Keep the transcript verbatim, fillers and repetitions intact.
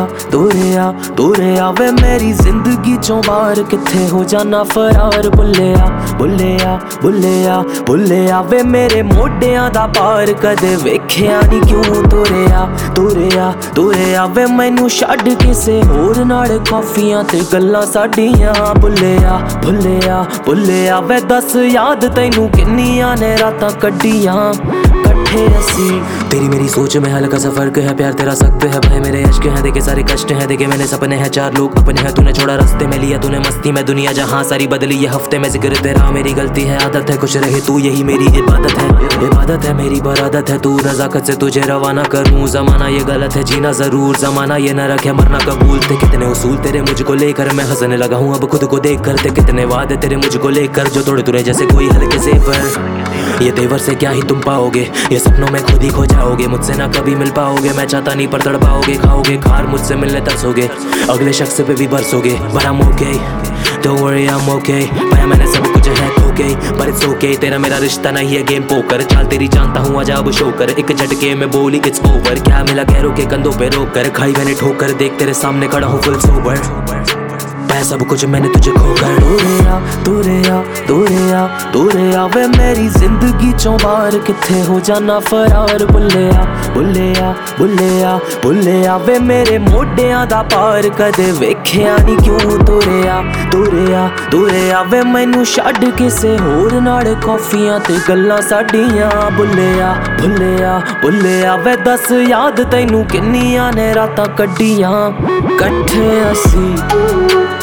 ਆ ਤੋਰੇ ਆ ਤੋਰੇ ਆ ਵੇ ਮੇਰੀ ਜ਼ਿੰਦਗੀ ਚੋਂ ਬਾਹਰ ਕਿੱਥੇ ਹੋ ਜਾਣਾ ਫਰਾਰ ਬੁੱਲਿਆ ਬੁੱਲਿਆ ਬੁੱਲਿਆ ਬੁੱਲਿਆ ਵੇ ਮੇਰੇ ਮੋਢਿਆਂ ਦਾ ਭਾਰ ਕਦੇ ਵੇਖਿਆ ਨਹੀਂ ਕਿਉਂ ਤੋਰਿਆ ਤੋਰਿਆ ਤੋਰਿਆ ਵੇ ਮੈਨੂੰ ਛੱਡ ਕਿਸੇ ਹੋਰ ਨਾਲ ਕਾਫੀਆਂ ਤੇ ਗੱਲਾਂ ਸਾਡੀਆਂ ਬੁੱਲਿਆ ਬੁੱਲਿਆ ਬੁੱਲਿਆ ਵੇ ਦੱਸ याद तैनू किन्नियां ने रातां कड्डियां कट्ठे असी। तेरी मेरी सोच में हल्का सा फर्क है, प्यार तेरा सख्त है, भाई मेरे इश्क है, देखे सारे कष्ट हैं, देखे मैंने सपने हैं, चार लोग अपने हैं, तूने छोड़ा रास्ते में लिया तूने मस्ती में दुनिया जहां सारी बदली ये हफ्ते में जिक्र तेरा मेरी गलती है आदत है कुछ रहे तू यही मेरी इबादत है इबादत है मेरी बरादत है तू नजाकत से तुझे रवाना करूं जमाना ये गलत है जीना जरूर जमाना ये न रखे मरना कबूल थे कितने उसूल तेरे मुझको लेकर मैं हंसने लगा हूँ अब खुद को देख कर थे कितने वादे तेरे मुझको लेकर जो तोड़े तुरे जैसे कोई हल्के जेवर ये तेवर से क्या ही तुम पाओगे ये सपनों में खुद ही खो जाओगे मुझसे ना कभी मिल पाओगे मैं चाहता नहीं पर तड़पाओगे खाओगे खार मुझसे मिलने तरसोगे अगले शख्स पे भी बरसोगे but I'm okay don't worry I'm okay पाया मैंने सब कुछ है okay but it's okay तेरा मेरा रिश्ता नहीं है गेम पोकर चाल तेरी जानता हूँ आज अब शोकर एक झटके में बोली it's over क्या मिला गैरों के कंधों पे रोक कर खाई मैंने ठोकर देख तेरे सामने खड़ा हूँ फुल सोबर सब कुछ मैंने तुझे खोकर तोरिया तोरिया तोरिया तोरिया वे मेरी जिंदगी चों बाहर किथे हो जाना फरार बुल्लिया बुल्लिया बुल्लिया बुल्लिया वे मेरे मोढियां दा पार कदे वेखिया नहीं क्यों तोरिया तोरिया तोरिया वे मैनू छड्ड किसे होर नाल कॉफियां ते गल्लां साडियां बुल्लिया बुल्लिया बुल्लिया वे दस याद तैनू किन्नियां ने रातां कड्डियां कट्ठे असी।